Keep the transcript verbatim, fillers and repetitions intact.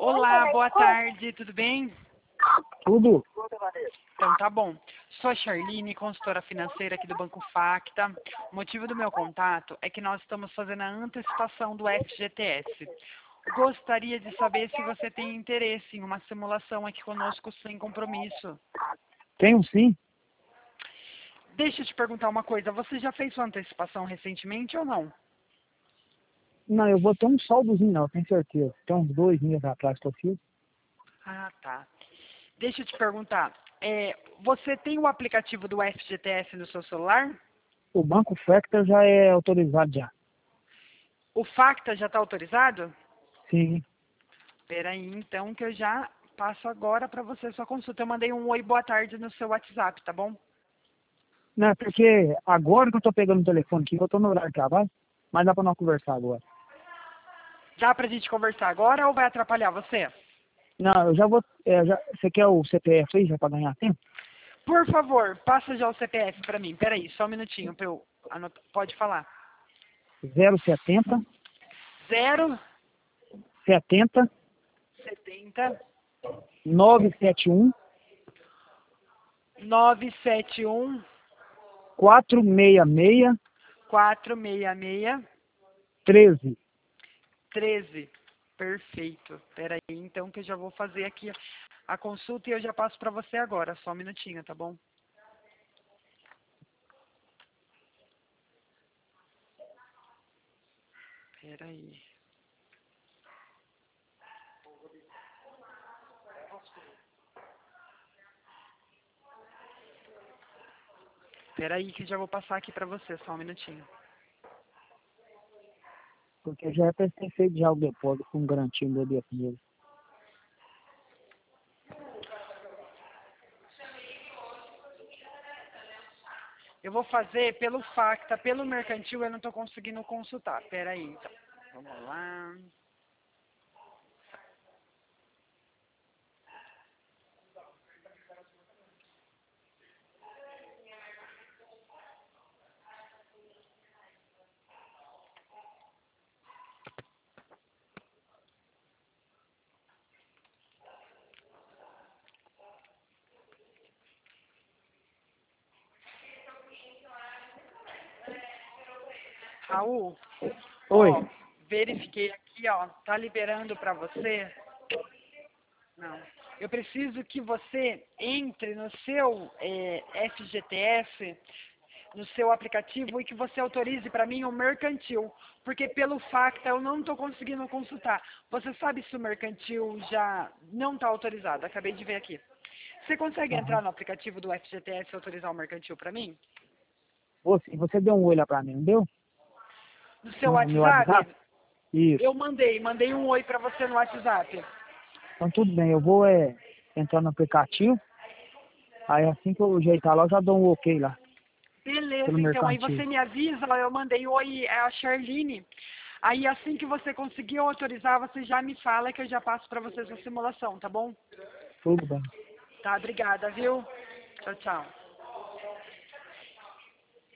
Olá, boa tarde, tudo bem? Tudo. Então tá bom. Sou a Charline, consultora financeira aqui do Banco Facta. O motivo do meu contato é que nós estamos fazendo a antecipação do F G T S. Gostaria de saber se você tem interesse em uma simulação aqui conosco sem compromisso. Tenho sim. Deixa eu te perguntar uma coisa, você já fez sua antecipação recentemente ou não? Não, eu vou ter um saldozinho, não, tenho certeza. Tem uns dois meses atrás que eu fiz. Ah, tá. Deixa eu te perguntar, é, você tem o aplicativo do F G T S no seu celular? O Banco Factor já é autorizado já. O Facta já está autorizado? Sim. Espera aí, então, que eu já passo agora para você sua consulta. Eu mandei um oi, boa tarde no seu WhatsApp, tá bom? Não, é porque agora que eu tô pegando o telefone aqui, eu tô no horário de trabalho, mas dá pra nós conversar agora. Dá pra gente conversar agora ou vai atrapalhar você? Não, eu já vou. É, já, você quer o C P F aí já pra ganhar tempo? Por favor, passa já o C P F para mim. Espera aí, só um minutinho para eu anotar. Pode falar. zero setenta, Zero setenta, setenta nove sete um, nove sete um quatro seis seis, quatro seis seis treze. treze. Perfeito. Espera aí, então, que eu já vou fazer aqui a consulta e eu já passo para você agora. Só um minutinho, tá bom? Espera aí. Espera aí que já vou passar aqui para você, só um minutinho. Porque já é pra ter feito já o depósito com garantia do dia primeiro. Eu vou fazer pelo Facta, pelo Mercantil eu não estou conseguindo consultar. Espera aí, então. Vamos lá. Raul, Oi. ó, verifiquei aqui, ó, tá liberando para você. Não. Eu preciso que você entre no seu é, F G T S, no seu aplicativo, e que você autorize para mim o Mercantil, porque pelo Facta eu não estou conseguindo consultar. Você sabe se o Mercantil já não está autorizado? Acabei de ver aqui. Você consegue Aham. entrar no aplicativo do F G T S e autorizar o Mercantil para mim? Você, você deu um oi lá pra mim, não deu? No seu No meu WhatsApp? WhatsApp? Isso. Eu mandei, mandei um oi para você no WhatsApp. Então tudo bem, eu vou é, entrar no aplicativo, aí assim que eu ajeitar lá, eu já dou um ok lá, pelo Beleza, então aí mercantil. você me avisa, ó, eu mandei oi, é a Charline. Aí assim que você conseguir autorizar, você já me fala que eu já passo para vocês a simulação, tá bom? Tudo bem. Tá, obrigada, viu? Tchau, tchau.